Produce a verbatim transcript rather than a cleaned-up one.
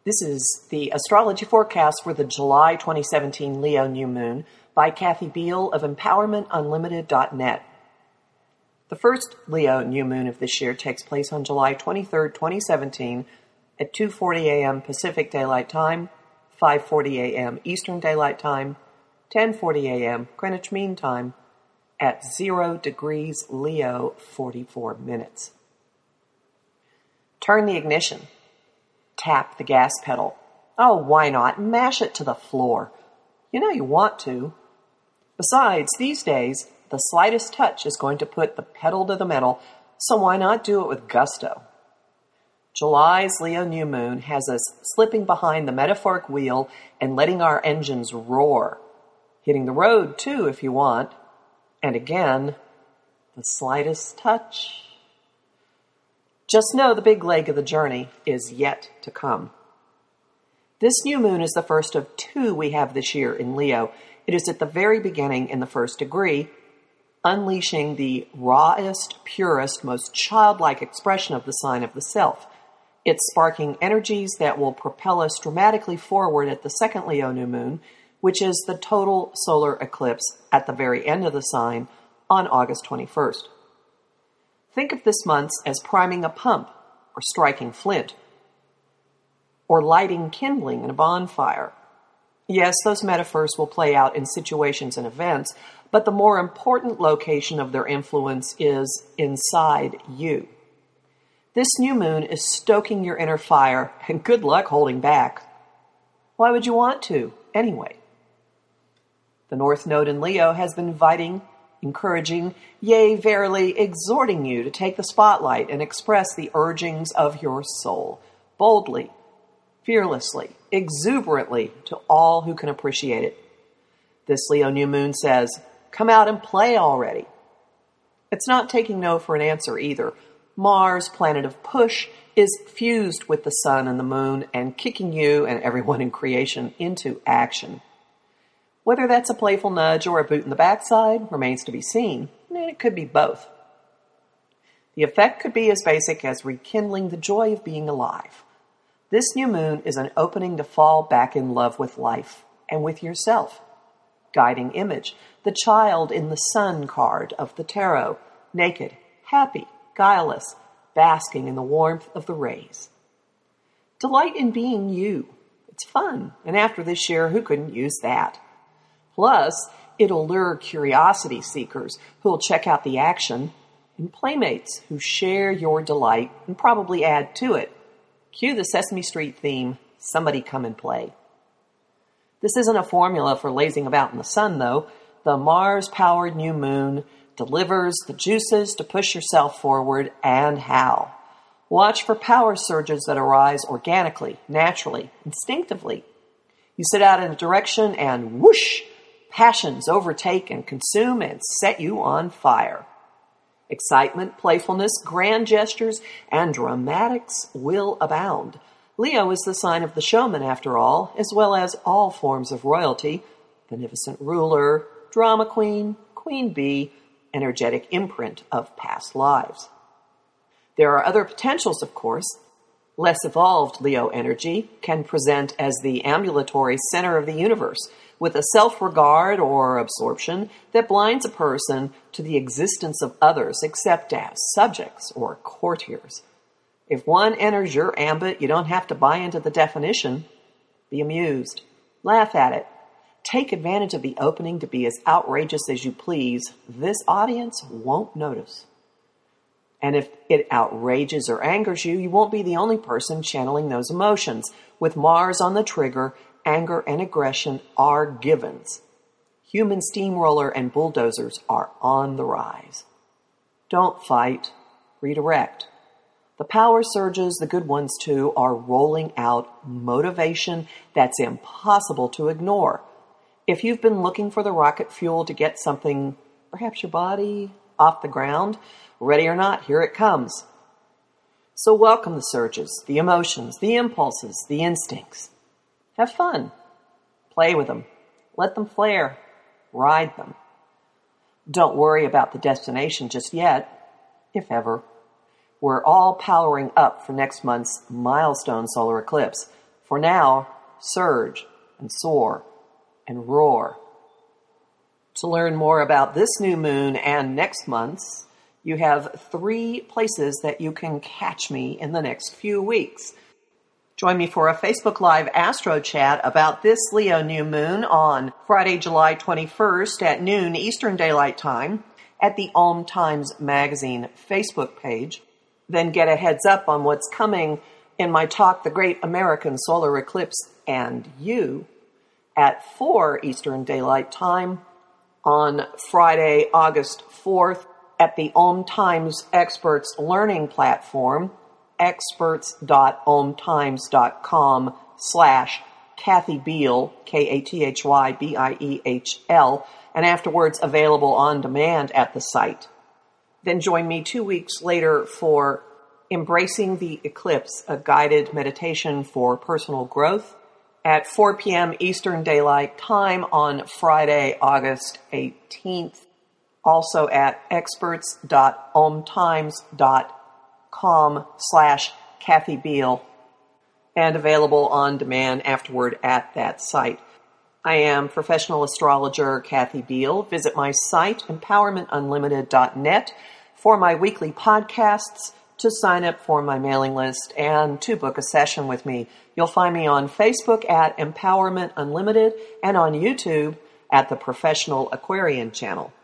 This is the astrology forecast for the July twenty seventeen Leo new moon by Kathy Beal of empowerment unlimited dot net. The first Leo new moon of this year takes place on July twenty-third, twenty seventeen at two forty a.m. Pacific Daylight Time, five forty a.m. Eastern Daylight Time, ten forty a.m. Greenwich Mean Time at zero degrees Leo, forty-four minutes. Turn the ignition. Tap the gas pedal. Oh, why not? Mash it to the floor. You know you want to. Besides, these days, the slightest touch is going to put the pedal to the metal, so why not do it with gusto? July's Leo new moon has us slipping behind the metaphoric wheel and letting our engines roar. Hitting the road, too, if you want. And again, the slightest touch. Just know the big leg of the journey is yet to come. This new moon is the first of two we have this year in Leo. It is at the very beginning in the first degree, unleashing the rawest, purest, most childlike expression of the sign of the self. It's sparking energies that will propel us dramatically forward at the second Leo new moon, which is the total solar eclipse at the very end of the sign on August twenty-first. Think of this month as priming a pump, or striking flint, or lighting kindling in a bonfire. Yes, those metaphors will play out in situations and events, but the more important location of their influence is inside you. This new moon is stoking your inner fire, and good luck holding back. Why would you want to, anyway? The North Node in Leo has been inviting, encouraging, yea, verily, exhorting you to take the spotlight and express the urgings of your soul, boldly, fearlessly, exuberantly, to all who can appreciate it. This Leo new moon says, come out and play already. It's not taking no for an answer either. Mars, planet of push, is fused with the sun and the moon and kicking you and everyone in creation into action. Whether that's a playful nudge or a boot in the backside remains to be seen, and it could be both. The effect could be as basic as rekindling the joy of being alive. This new moon is an opening to fall back in love with life and with yourself. Guiding image, the child in the sun card of the tarot, naked, happy, guileless, basking in the warmth of the rays. Delight in being you. It's fun, and after this year, who couldn't use that? Plus, it'll lure curiosity seekers who'll check out the action, and playmates who share your delight and probably add to it. Cue the Sesame Street theme, somebody come and play. This isn't a formula for lazing about in the sun, though. The Mars-powered new moon delivers the juices to push yourself forward, and how. Watch for power surges that arise organically, naturally, instinctively. You set out in a direction and whoosh, passions overtake and consume and set you on fire. Excitement, playfulness, grand gestures, and dramatics will abound. Leo is the sign of the showman, after all, as well as all forms of royalty, beneficent ruler, drama queen, queen bee, energetic imprint of past lives. There are other potentials, of course. Less evolved Leo energy can present as the ambulatory center of the universe, with a self-regard or absorption that blinds a person to the existence of others except as subjects or courtiers. If one enters your ambit, you don't have to buy into the definition. Be amused. Laugh at it. Take advantage of the opening to be as outrageous as you please. This audience won't notice. And if it outrages or angers you, you won't be the only person channeling those emotions. With Mars on the trigger, anger and aggression are givens. Human steamroller and bulldozers are on the rise. Don't fight. Redirect. The power surges, the good ones too, are rolling out motivation that's impossible to ignore. If you've been looking for the rocket fuel to get something, perhaps your body, off the ground, ready or not, here it comes. So welcome the surges, the emotions, the impulses, the instincts. Have fun. Play with them. Let them flare. Ride them. Don't worry about the destination just yet, if ever. We're all powering up for next month's milestone solar eclipse, For now, surge and soar and roar. To learn more about this new moon and next month's, you have three places that you can catch me in the next few weeks. Join me for a Facebook Live Astro Chat about this Leo new moon on Friday, July twenty-first at noon Eastern Daylight Time at the Om Times Magazine Facebook page. Then get a heads up on what's coming in my talk, The Great American Solar Eclipse and You, at four Eastern Daylight Time on Friday, August fourth at the Om Times Experts Learning Platform, experts.omtimes.com slash Kathy Beal, K A T H Y B I E H L, and afterwards available on demand at the site. Then join me two weeks later for Embracing the Eclipse, a guided meditation for personal growth at four p.m. Eastern Daylight Time on Friday, August eighteenth, also at experts.omtimes.com slash Kathy Beal, and available on demand afterward at that site. I am professional astrologer Kathy Beal. Visit my site, empowerment unlimited dot net, for my weekly podcasts, to sign up for my mailing list, and to book a session with me. You'll find me on Facebook at Empowerment Unlimited and on YouTube at the Professional Aquarian channel.